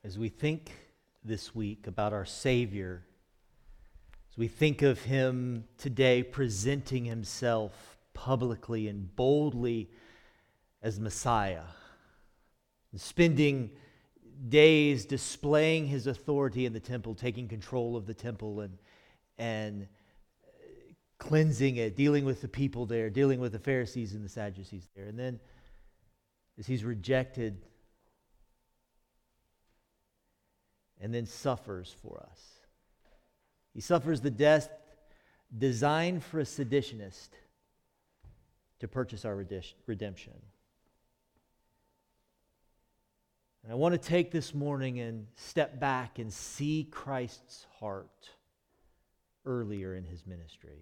As we think this week about our Savior, as we think of Him today presenting Himself publicly and boldly as Messiah, and spending days displaying His authority in the temple, taking control of the temple and cleansing it, dealing with the people there, dealing with the Pharisees and the Sadducees there. And then as He's rejected and then suffers for us. He suffers the death designed for a seditionist to purchase our redemption. And I want to take this morning and step back and see Christ's heart earlier in His ministry.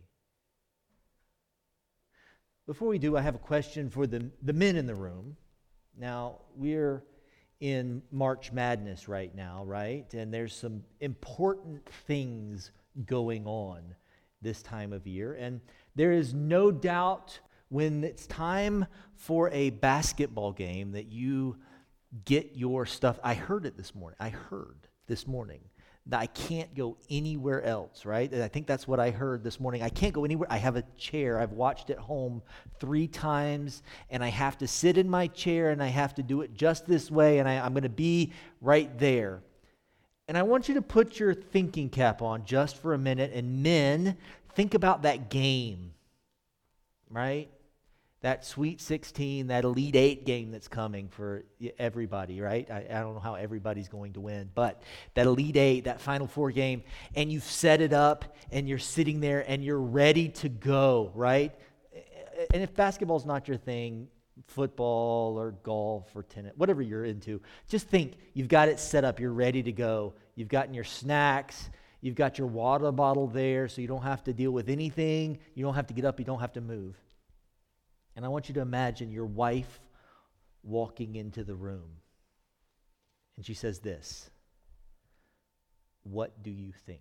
Before we do, I have a question for the men in the room. Now, we're in March Madness right now, right? And there's some important things going on this time of year. And there is no doubt when it's time for a basketball game that you get your stuff. I heard this morning that I can't go anywhere else, right? And I think that's what I heard this morning. I can't go anywhere. I have a chair. I've watched it home 3 times, and I have to sit in my chair, and I have to do it just this way, and I'm going to be right there. And I want you to put your thinking cap on just for a minute, and men, think about that game, right? That Sweet 16, that Elite 8 game that's coming for everybody, right? I don't know how everybody's going to win, but that Elite 8, that Final Four game, and you've set it up, and you're sitting there, and you're ready to go, right? And if basketball's not your thing, football or golf or tennis, whatever you're into, just think you've got it set up, you're ready to go. You've gotten your snacks, you've got your water bottle there, so you don't have to deal with anything, you don't have to get up, you don't have to move. And I want you to imagine your wife walking into the room. And she says this, "What do you think?"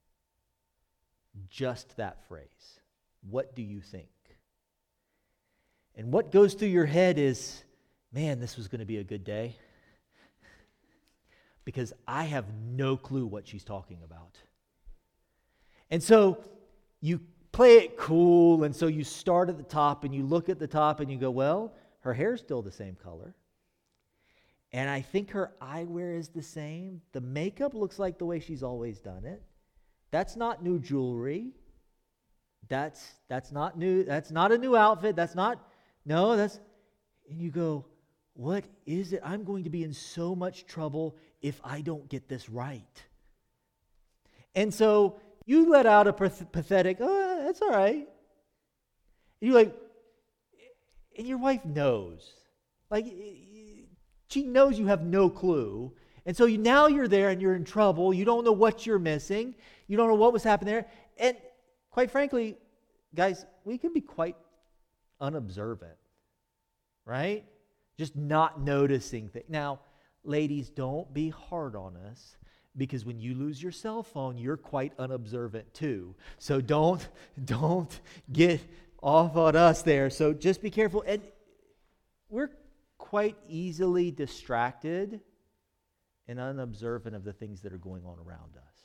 Just that phrase. What do you think? And what goes through your head is, man, this was going to be a good day. Because I have no clue what she's talking about. And so you play it cool, and so you start at the top, and you look at the top, and you go, well, her hair's still the same color. And I think her eyewear is the same. The makeup looks like the way she's always done it. That's not new jewelry. That's not new. That's not a new outfit. And you go, what is it? I'm going to be in so much trouble if I don't get this right. And so you let out a pathetic, oh, that's all right. And you're like, and your wife knows. Like, she knows you have no clue. And so now you're there and you're in trouble. You don't know what you're missing. You don't know what was happening there. And quite frankly, guys, we can be quite unobservant, right? Just not noticing things. Now, ladies, don't be hard on us. Because when you lose your cell phone, you're quite unobservant too. So don't get off on us there. So just be careful. And we're quite easily distracted and unobservant of the things that are going on around us.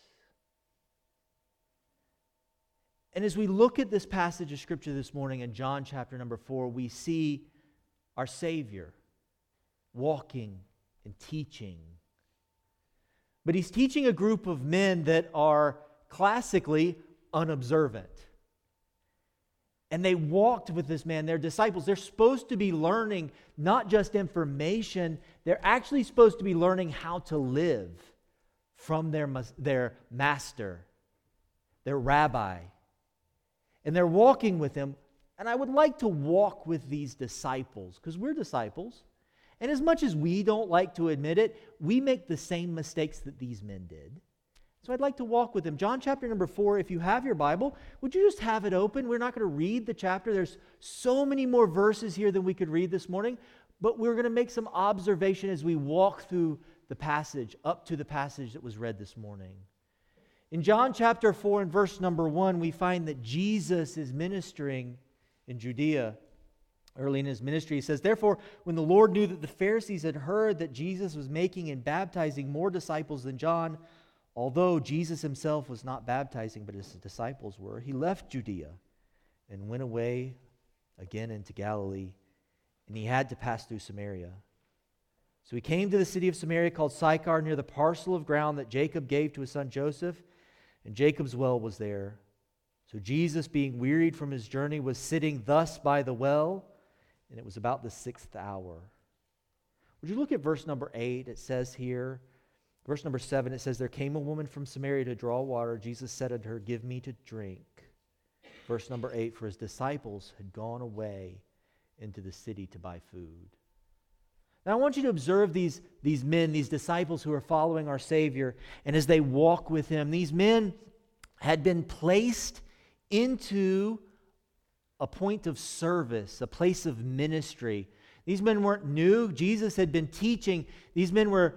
And as we look at this passage of Scripture this morning in John chapter number 4, we see our Savior walking and teaching. But He's teaching a group of men that are classically unobservant. And they walked with this man, they're disciples. They're supposed to be learning not just information, they're actually supposed to be learning how to live from their master, their rabbi. And they're walking with Him. And I would like to walk with these disciples, because we're disciples. And as much as we don't like to admit it, we make the same mistakes that these men did. So I'd like to walk with them. John chapter number 4, if you have your Bible, would you just have it open? We're not going to read the chapter. There's so many more verses here than we could read this morning, but we're going to make some observation as we walk through the passage, up to the passage that was read this morning. In John chapter 4 and verse number 1, we find that Jesus is ministering in Judea. early in his ministry. He says, "Therefore, when the Lord knew that the Pharisees had heard that Jesus was making and baptizing more disciples than John, although Jesus himself was not baptizing, but his disciples were, he left Judea and went away again into Galilee, and he had to pass through Samaria. So he came to the city of Samaria called Sychar, near the parcel of ground that Jacob gave to his son Joseph, and Jacob's well was there. So Jesus, being wearied from his journey, was sitting thus by the well, and it was about the 6th hour." Would you look at verse number 8? It says here, verse number 7, it says, "There came a woman from Samaria to draw water. Jesus said unto her, Give me to drink." Verse number 8, "For his disciples had gone away into the city to buy food." Now I want you to observe these men, these disciples who are following our Savior, and as they walk with him, these men had been placed into a point of service, a place of ministry. These men weren't new. Jesus had been teaching. These men were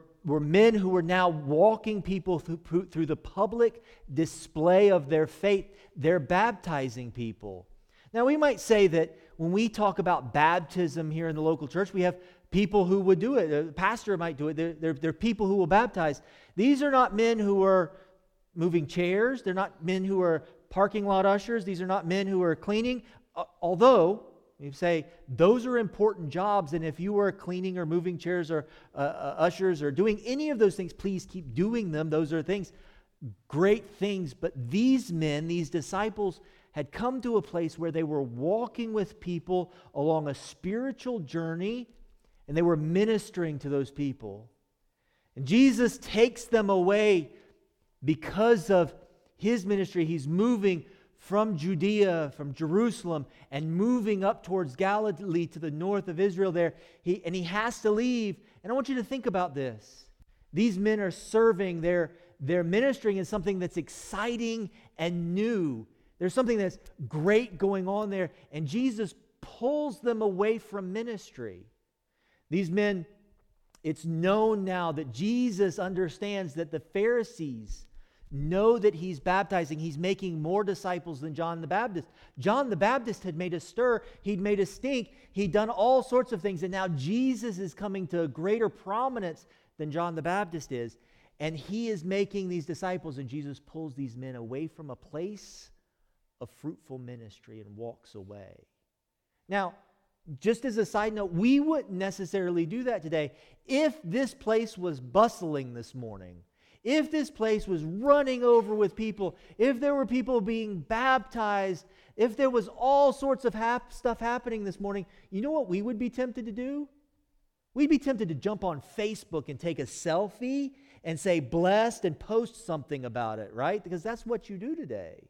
men who were now walking people through the public display of their faith. They're baptizing people. Now we might say that when we talk about baptism here in the local church, we have people who would do it. A pastor might do it. They're people who will baptize. These are not men who are moving chairs. They're not men who are parking lot ushers. These are not men who are cleaning. Although, you say, those are important jobs, and if you are cleaning or moving chairs or ushers or doing any of those things, please keep doing them. Those are things, great things. But these men, these disciples, had come to a place where they were walking with people along a spiritual journey, and they were ministering to those people. And Jesus takes them away because of his ministry. He's moving from Judea, from Jerusalem, and moving up towards Galilee to the north of Israel there. He has to leave. And I want you to think about this. These men are serving, they're ministering in something that's exciting and new. There's something that's great going on there, and Jesus pulls them away from ministry. These men, it's known now that Jesus understands that the Pharisees know that he's baptizing. He's making more disciples than John the Baptist. John the Baptist had made a stir. He'd made a stink. He'd done all sorts of things. And now Jesus is coming to a greater prominence than John the Baptist is. And he is making these disciples. And Jesus pulls these men away from a place of fruitful ministry and walks away. Now, just as a side note, we wouldn't necessarily do that today. If this place was bustling this morning, if this place was running over with people, if there were people being baptized, if there was all sorts of stuff happening this morning, you know what we would be tempted to do? We'd be tempted to jump on Facebook and take a selfie and say blessed and post something about it, right? Because that's what you do today.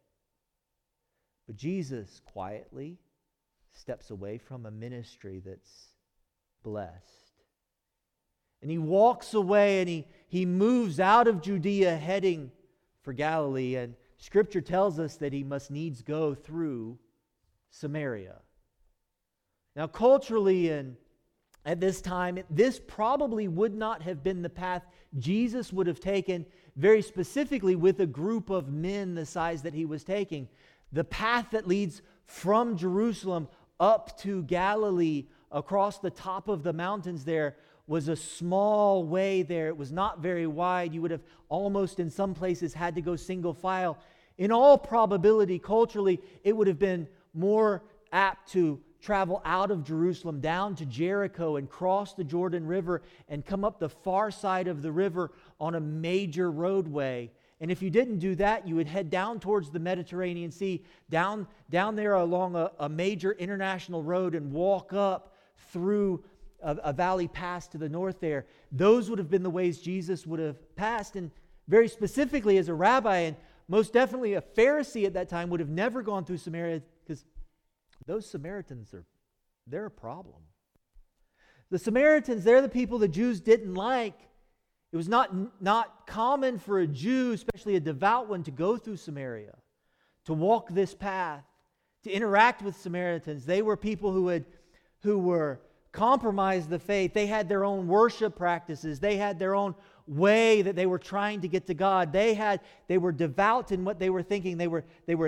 But Jesus quietly steps away from a ministry that's blessed. And he walks away and he moves out of Judea heading for Galilee. And Scripture tells us that he must needs go through Samaria. Now culturally and at this time, this probably would not have been the path Jesus would have taken, very specifically with a group of men the size that he was taking. The path that leads from Jerusalem up to Galilee across the top of the mountains there was a small way there. It was not very wide. You would have almost in some places had to go single file. In all probability, culturally, it would have been more apt to travel out of Jerusalem down to Jericho and cross the Jordan River and come up the far side of the river on a major roadway. And if you didn't do that, you would head down towards the Mediterranean Sea, down there along a major international road and walk up through a valley pass to the north there. Those would have been the ways Jesus would have passed. And very specifically as a rabbi, and most definitely a Pharisee at that time, would have never gone through Samaria, because those Samaritans, they're a problem. The Samaritans, they're the people the Jews didn't like. It was not common for a Jew, especially a devout one, to go through Samaria, to walk this path, to interact with Samaritans. They were people who were compromised the faith. They had their own worship practices. They had their own way that they were trying to get to God. They were devout in what they were thinking. They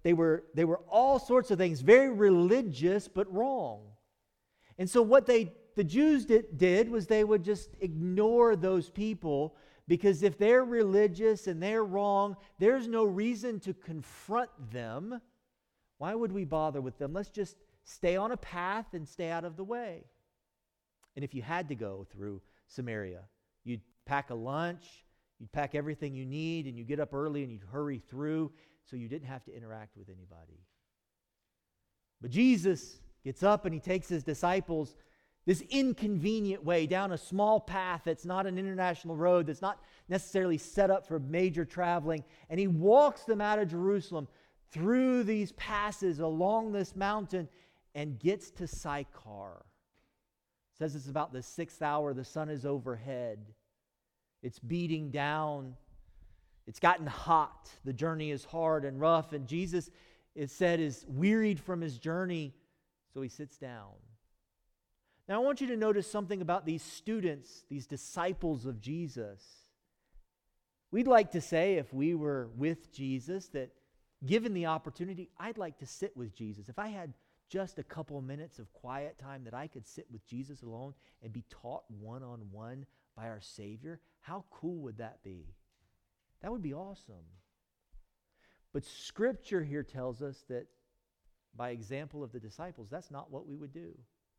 They were all sorts of things, very religious but wrong. And so what the Jews did was they would just ignore those people, because if they're religious and they're wrong, there's no reason to confront them. Why would we bother with them? Let's just stay on a path and stay out of the way. And if you had to go through Samaria, you'd pack a lunch, you'd pack everything you need, and you get up early and you'd hurry through so you didn't have to interact with anybody. But Jesus gets up and he takes his disciples this inconvenient way down a small path that's not an international road, that's not necessarily set up for major traveling, and he walks them out of Jerusalem through these passes along this mountain and gets to Sychar. It says it's about the 6th hour, the sun is overhead. It's beating down. It's gotten hot. The journey is hard and rough, and Jesus, it said, is wearied from his journey, so he sits down. Now I want you to notice something about these students, these disciples of Jesus. We'd like to say, if we were with Jesus, that given the opportunity, I'd like to sit with Jesus. If I had just a couple of minutes of quiet time that I could sit with Jesus alone and be taught one-on-one by our Savior, how cool would that be? That would be awesome. But Scripture here tells us that by example of the disciples, that's not what we would do.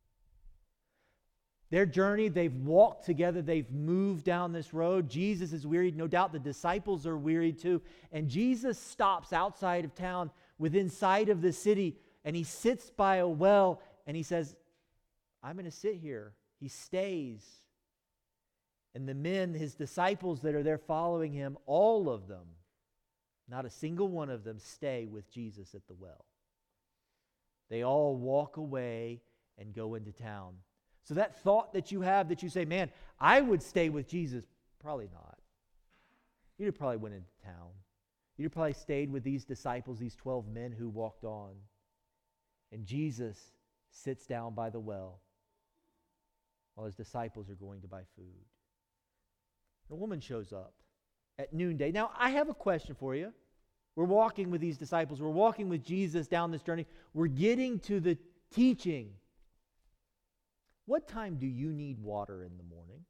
Their journey, they've walked together, they've moved down this road. Jesus is wearied. No doubt the disciples are wearied too. And Jesus stops outside of town, within sight of the city, and he sits by a well, and he says, I'm going to sit here. He stays. And the men, his disciples that are there following him, all of them, not a single one of them, stay with Jesus at the well. They all walk away and go into town. So that thought that you have, that you say, man, I would stay with Jesus, probably not. You'd have probably went into town. You'd have probably stayed with these disciples, these 12 men who walked on. And Jesus sits down by the well while his disciples are going to buy food. A woman shows up at noonday. Now, I have a question for you. We're walking with these disciples. We're walking with Jesus down this journey. We're getting to the teaching. What time do you need water in the morning?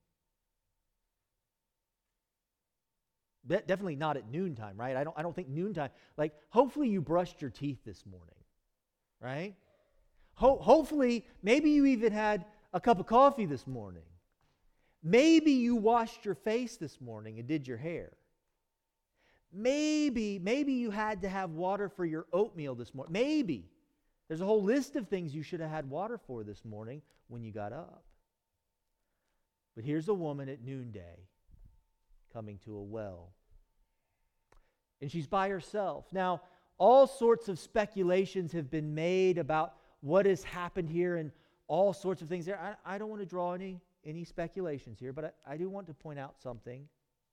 Definitely not at noontime, right? I don't think noontime. Like, hopefully you brushed your teeth this morning, right? Hopefully, maybe you even had a cup of coffee this morning. Maybe you washed your face this morning and did your hair. Maybe you had to have water for your oatmeal this morning. Maybe. There's a whole list of things you should have had water for this morning when you got up. But here's a woman at noonday coming to a well. And she's by herself. Now, all sorts of speculations have been made about what has happened here and all sorts of things there. I don't want to draw any speculations here, but I do want to point out something.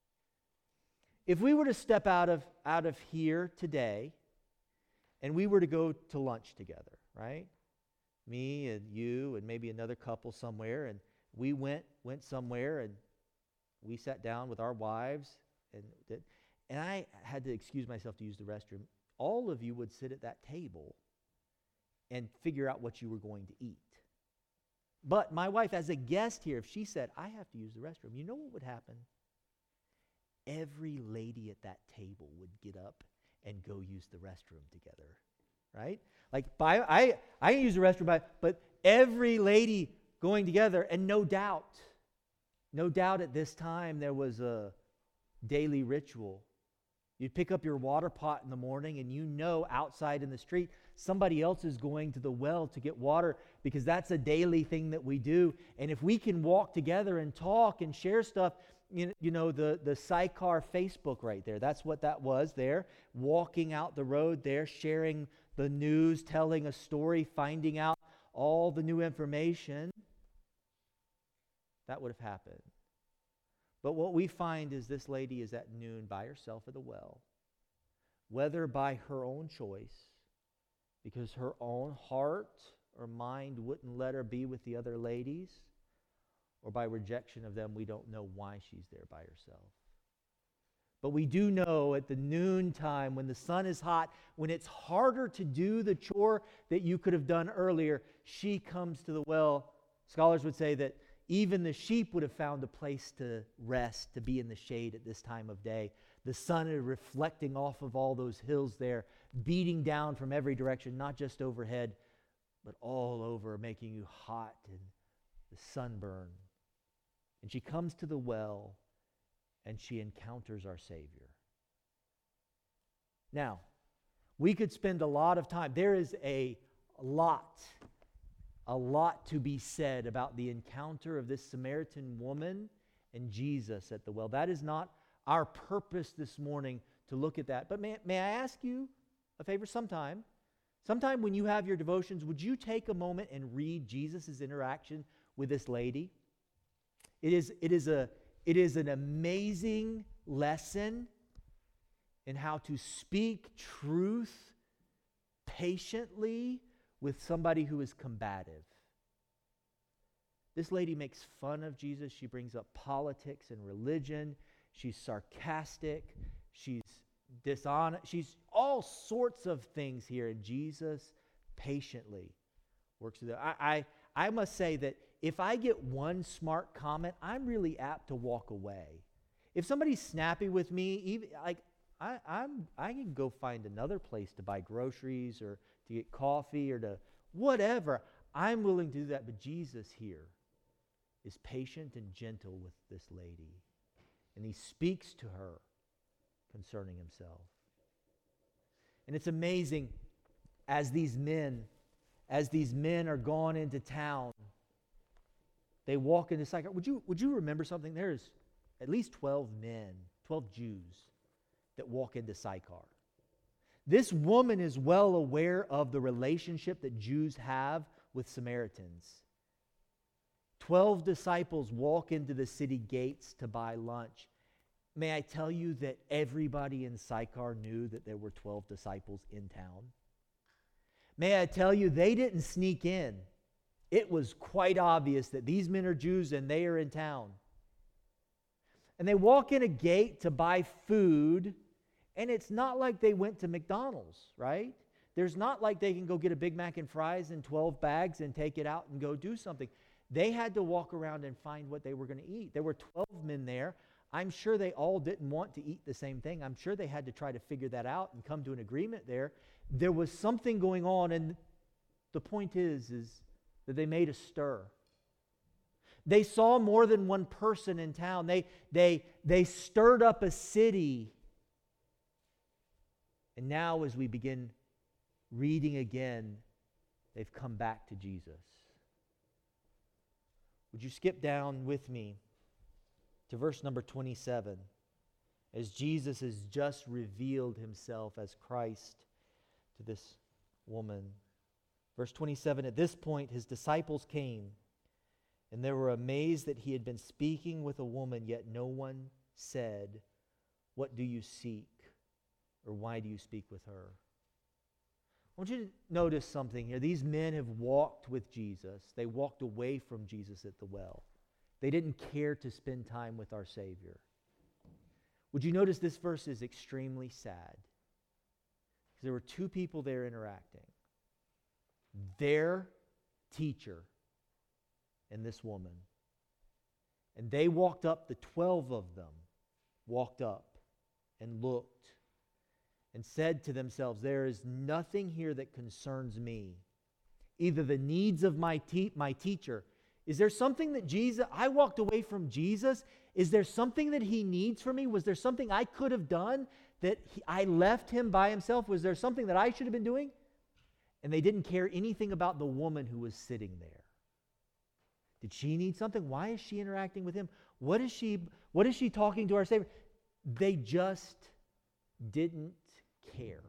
If we were to step out of here today and we were to go to lunch together, right? Me and you and maybe another couple somewhere, and we went somewhere and we sat down with our wives and I had to excuse myself to use the restroom. All of you would sit at that table and figure out what you were going to eat. But my wife, as a guest here, if she said, I have to use the restroom, you know what would happen? Every lady at that table would get up and go use the restroom together, right? Like, I can use the restroom, but every lady going together, and no doubt at this time there was a daily ritual. You'd pick up your water pot in the morning, and you know outside in the street somebody else is going to the well to get water, because that's a daily thing that we do. And if we can walk together and talk and share stuff, you know the Sychar Facebook right there, that's what that was there, walking out the road there, sharing the news, telling a story, finding out all the new information, that would have happened. But what we find is this lady is at noon by herself at the well, whether by her own choice, because her own heart or mind wouldn't let her be with the other ladies, or by rejection of them, we don't know why she's there by herself. But we do know at the noontime, when the sun is hot, when it's harder to do the chore that you could have done earlier, she comes to the well. Scholars would say that even the sheep would have found a place to rest, to be in the shade at this time of day. The sun is reflecting off of all those hills there, beating down from every direction, not just overhead, but all over, making you hot and the sunburn. And she comes to the well, and she encounters our Savior. Now, we could spend a lot of time. There is a lot to be said about the encounter of this Samaritan woman and Jesus at the well. That is not our purpose this morning to look at that. But may I ask you a favor sometime? Sometime when you have your devotions, would you take a moment and read Jesus' interaction with this lady? It is an amazing lesson in how to speak truth patiently with somebody who is combative. This lady makes fun of Jesus. She brings up politics and religion. She's sarcastic. She's dishonest. She's all sorts of things here. And Jesus patiently works with it. I must say that if I get one smart comment, I'm really apt to walk away. If somebody's snappy with me, even like I can go find another place to buy groceries or to get coffee or to whatever. I'm willing to do that. But Jesus here is patient and gentle with this lady. And he speaks to her concerning himself. And it's amazing as these men are gone into town, they walk into Sychar. Would you remember something? There's at least 12 men, 12 Jews that walk into Sychar. This woman is well aware of the relationship that Jews have with Samaritans. 12 disciples walk into the city gates to buy lunch. May I tell you that everybody in Sychar knew that there were 12 disciples in town? May I tell you, they didn't sneak in. It was quite obvious that these men are Jews and they are in town. And they walk in a gate to buy food, and it's not like they went to McDonald's, right? There's not like they can go get a Big Mac and fries in 12 bags and take it out and go do something. They had to walk around and find what they were going to eat. There were 12 men there. I'm sure they all didn't want to eat the same thing. I'm sure they had to try to figure that out and come to an agreement there. There was something going on, and the point is that they made a stir. They saw more than one person in town. They stirred up a city. And now as we begin reading again, they've come back to Jesus. Would you skip down with me to verse number 27, as Jesus has just revealed himself as Christ to this woman. Verse 27, at this point his disciples came, and they were amazed that he had been speaking with a woman, yet no one said, "What do you seek?" or "Why do you speak with her?" I want you to notice something here. These men have walked with Jesus. They walked away from Jesus at the well. They didn't care to spend time with our Savior. Would you notice this verse is extremely sad? Because there were two people there interacting. Their teacher and this woman. And they walked up, the 12 of them walked up and looked and said to themselves, there is nothing here that concerns me. Either the needs of my teacher. Is there something that I walked away from Jesus. Is there something that he needs from me? Was there something I could have done that I left him by himself? Was there something that I should have been doing? And they didn't care anything about the woman who was sitting there. Did she need something? Why is she interacting with him? What is she talking to our Savior? They just didn't care.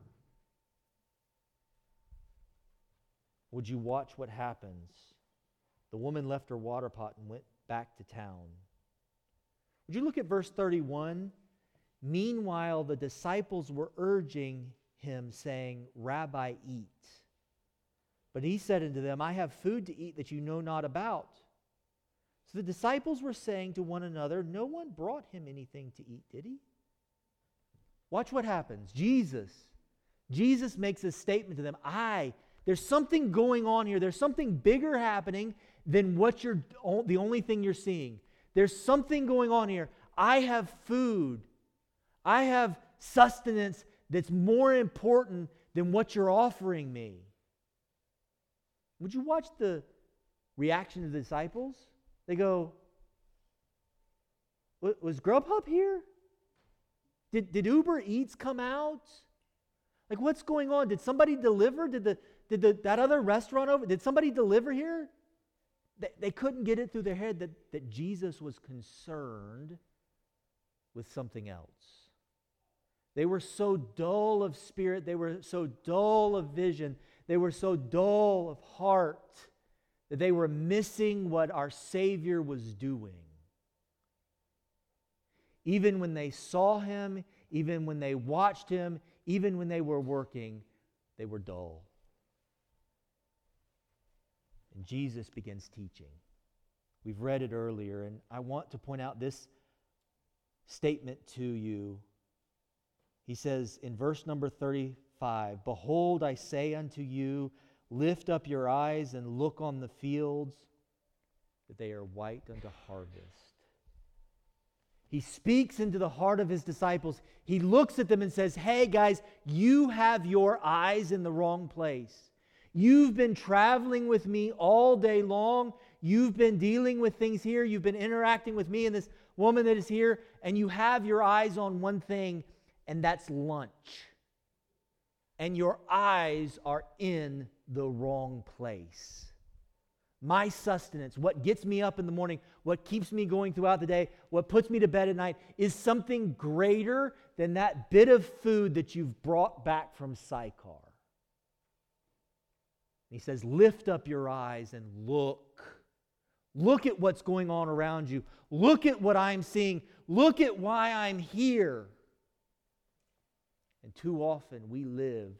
Would you watch what happens? The woman left her water pot and went back to town. Would you look at verse 31? Meanwhile, the disciples were urging him, saying, "Rabbi, eat." But he said unto them, "I have food to eat that you know not about." So the disciples were saying to one another, "No one brought him anything to eat, did he?" Watch what happens. Jesus makes a statement to them. There's something going on here. There's something bigger happening than the only thing you're seeing. There's something going on here. I have food. I have sustenance that's more important than what you're offering me. Would you watch the reaction of the disciples? They go, was Grubhub here? Did Uber Eats come out? Like, what's going on? Did somebody deliver? Did that other restaurant over? Did somebody deliver here? They couldn't get it through their head that Jesus was concerned with something else. They were so dull of spirit. They were so dull of vision. They were so dull of heart that they were missing what our Savior was doing. Even when they saw Him, even when they watched Him, even when they were working, they were dull. And Jesus begins teaching. We've read it earlier, and I want to point out this statement to you. He says in verse number 35, "Behold, I say unto you, lift up your eyes and look on the fields, that they are white unto harvest." He speaks into the heart of His disciples. He looks at them and says, hey guys, you have your eyes in the wrong place. You've been traveling with me all day long. You've been dealing with things here. You've been interacting with me and this woman that is here, and you have your eyes on one thing, and that's lunch. And your eyes are in the wrong place. My sustenance, what gets me up in the morning, what keeps me going throughout the day, what puts me to bed at night, is something greater than that bit of food that you've brought back from Sychar. He says, lift up your eyes and look. Look at what's going on around you. Look at what I'm seeing. Look at why I'm here. And too often we live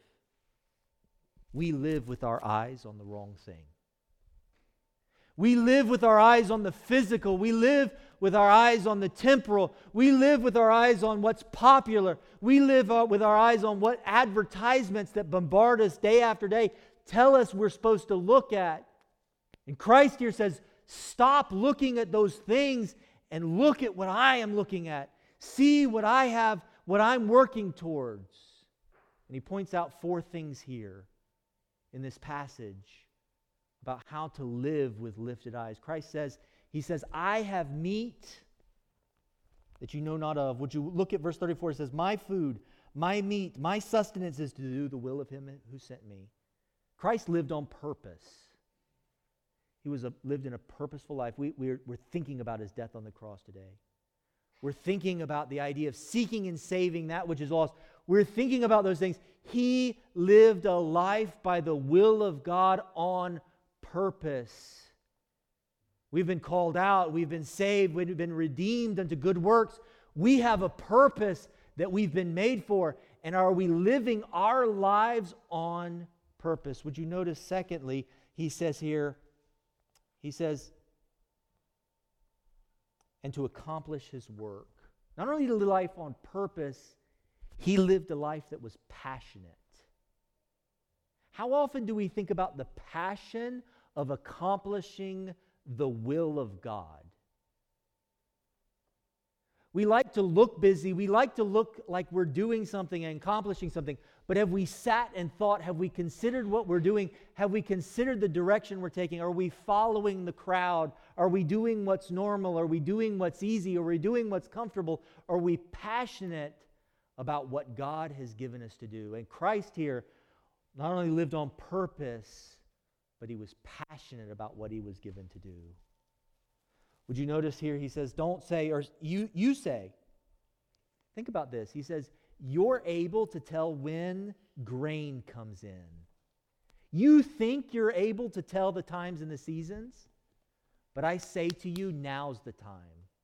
with our eyes on the wrong thing. We live with our eyes on the physical. We live with our eyes on the temporal. We live with our eyes on what's popular. We live with our eyes on what advertisements that bombard us day after day tell us we're supposed to look at. And Christ here says, stop looking at those things and look at what I am looking at. See what I have, what I'm working towards. And He points out 4 things here in this passage about how to live with lifted eyes. Christ says, He says, I have meat that you know not of. Would you look at verse 34? It says, my food, my meat, my sustenance is to do the will of Him who sent me. Christ lived on purpose. He lived in a purposeful life. We're thinking about His death on the cross today. We're thinking about the idea of seeking and saving that which is lost. We're thinking about those things. He lived a life by the will of God on purpose. We've been called out. We've been saved. We've been redeemed unto good works. We have a purpose that we've been made for. And are we living our lives on purpose? Would you notice, secondly, he says here, and to accomplish His work. Not only to live life on purpose, He lived a life that was passionate. How often do we think about the passion of accomplishing the will of God? We like to look busy. We like to look like we're doing something and accomplishing something. But have we sat and thought, have we considered what we're doing? Have we considered the direction we're taking? Are we following the crowd? Are we doing what's normal? Are we doing what's easy? Are we doing what's comfortable? Are we passionate about what God has given us to do? And Christ here not only lived on purpose, but He was passionate about what He was given to do. Would you notice here He says, don't say, or you say. Think about this. He says, you're able to tell when grain comes in. You think you're able to tell the times and the seasons, but I say to you, now's the time.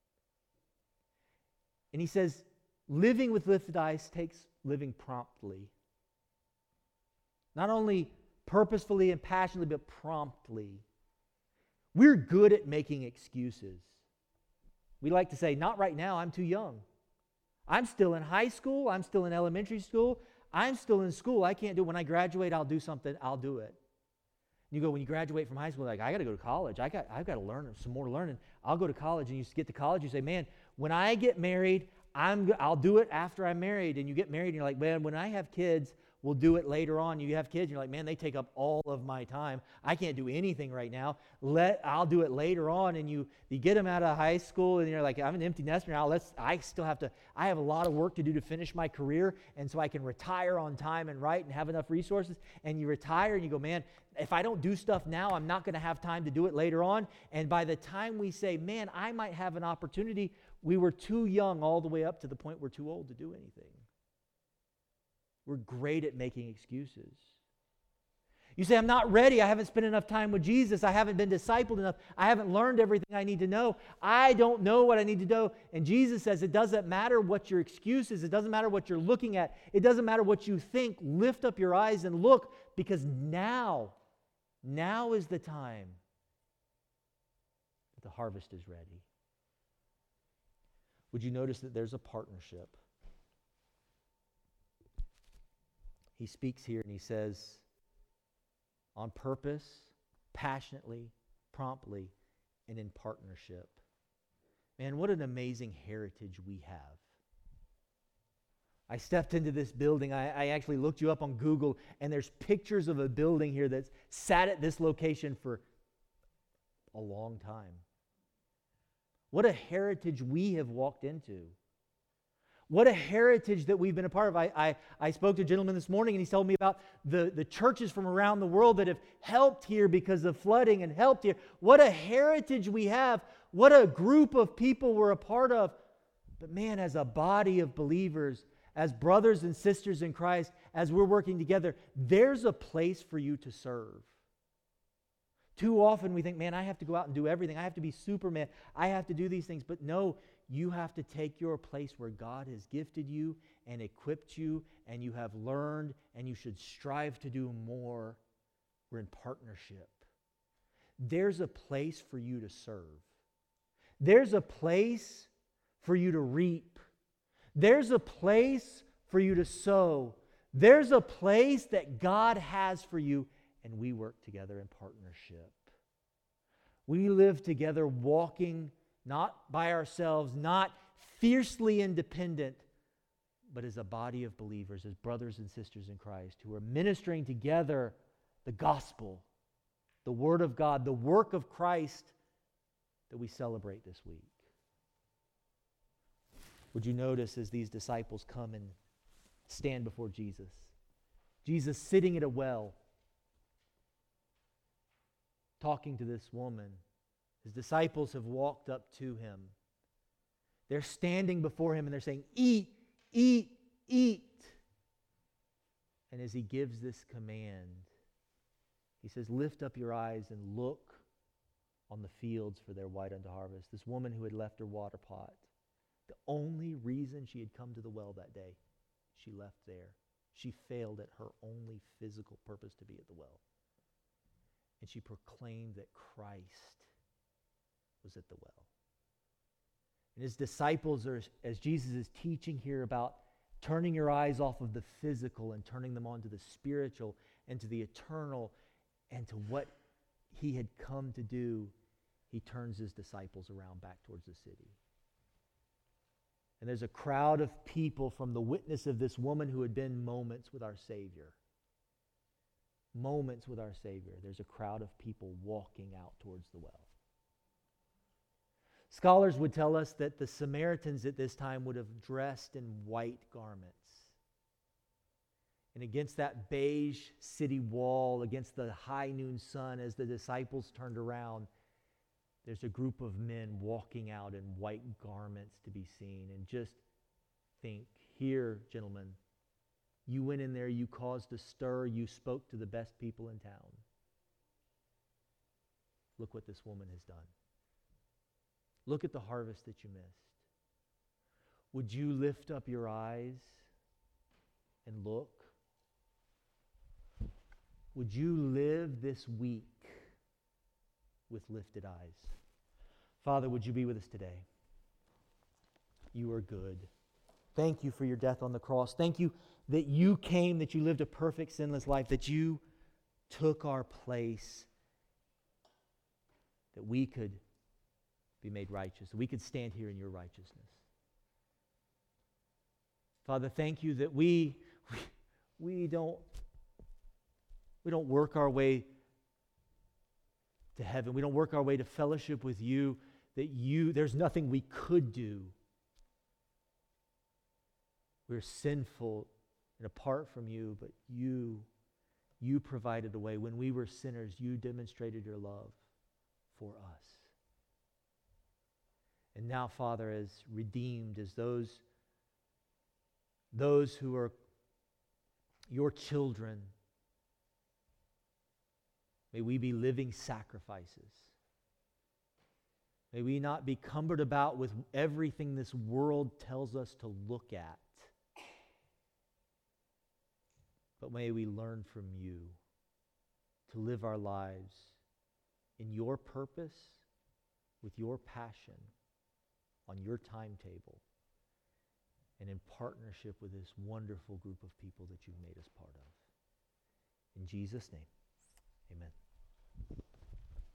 And He says, living with lifted eyes takes living promptly. Not only purposefully and passionately, but promptly. We're good at making excuses. We like to say, not right now, I'm too young. I'm still in high school. I'm still in elementary school. I'm still in school. I can't do it. When I graduate, I'll do something. I'll do it. You go, when you graduate from high school, like, I got to go to college. I've got to learn some more learning. I'll go to college. And you get to college, you say, man, when I get married, I'll do it after I'm married. And you get married, and you're like, man, when I have kids, we'll do it later on. You have kids, and you're like, man, they take up all of my time. I can't do anything right now. I'll do it later on. And you get them out of high school, and you're like, I'm an empty nester now. I have a lot of work to do to finish my career, and so I can retire on time and right and have enough resources. And you retire, and you go, man, if I don't do stuff now, I'm not going to have time to do it later on. And by the time we say, man, I might have an opportunity, we were too young all the way up to the point we're too old to do anything. We're great at making excuses. You say, I'm not ready. I haven't spent enough time with Jesus. I haven't been discipled enough. I haven't learned everything I need to know. I don't know what I need to know. And Jesus says it doesn't matter what your excuse is. It doesn't matter what you're looking at. It doesn't matter what you think. Lift up your eyes and look, because now is the time that the harvest is ready. Would you notice that there's a partnership? He speaks here and he says, on purpose, passionately, promptly, and in partnership. Man, what an amazing heritage we have. I stepped into this building. I actually looked you up on Google, and there's pictures of a building here that's sat at this location for a long time. What a heritage we have walked into. What a heritage that we've been a part of. I spoke to a gentleman this morning, and he told me about the churches from around the world that have helped here because of flooding and helped here. What a heritage we have. What a group of people we're a part of. But man, as a body of believers, as brothers and sisters in Christ, as we're working together, there's a place for you to serve. Too often we think, man, I have to go out and do everything. I have to be Superman. I have to do these things. But no, you have to take your place where God has gifted you and equipped you, and you have learned, and you should strive to do more. We're in partnership. There's a place for you to serve. There's a place for you to reap. There's a place for you to sow. There's a place that God has for you, and we work together in partnership. We live together walking not by ourselves, not fiercely independent, but as a body of believers, as brothers and sisters in Christ who are ministering together the gospel, the Word of God, the work of Christ that we celebrate this week. Would you notice as these disciples come and stand before Jesus? Jesus sitting at a well, talking to this woman. His disciples have walked up to him. They're standing before him and they're saying, eat, eat, eat. And as he gives this command, he says, lift up your eyes and look on the fields, for they're white unto harvest. This woman who had left her water pot, the only reason she had come to the well that day, she left there. She failed at her only physical purpose to be at the well. And she proclaimed that Christ was at the well. And his disciples are, as Jesus is teaching here about turning your eyes off of the physical and turning them onto the spiritual and to the eternal and to what he had come to do, he turns his disciples around back towards the city. And there's a crowd of people from the witness of this woman who had been moments with our Savior. Moments with our Savior. There's a crowd of people walking out towards the well. Scholars would tell us that the Samaritans at this time would have dressed in white garments. And against that beige city wall, against the high noon sun, as the disciples turned around, there's a group of men walking out in white garments to be seen. And just think, here, gentlemen, you went in there, you caused a stir, you spoke to the best people in town. Look what this woman has done. Look at the harvest that you missed. Would you lift up your eyes and look? Would you live this week with lifted eyes? Father, would you be with us today? You are good. Thank you for your death on the cross. Thank you that you came, that you lived a perfect, sinless life, that you took our place, that we could be made righteous, that we could stand here in your righteousness. Father, thank you that we don't work our way to heaven. We don't work our way to fellowship with you, that there's nothing we could do. We're sinful and apart from you, but you provided a way. When we were sinners, you demonstrated your love for us. And now, Father, as redeemed, as those who are your children, may we be living sacrifices. May we not be cumbered about with everything this world tells us to look at, but may we learn from you to live our lives in your purpose, with your passion, on your timetable, and in partnership with this wonderful group of people that you've made us part of. In Jesus' name, amen.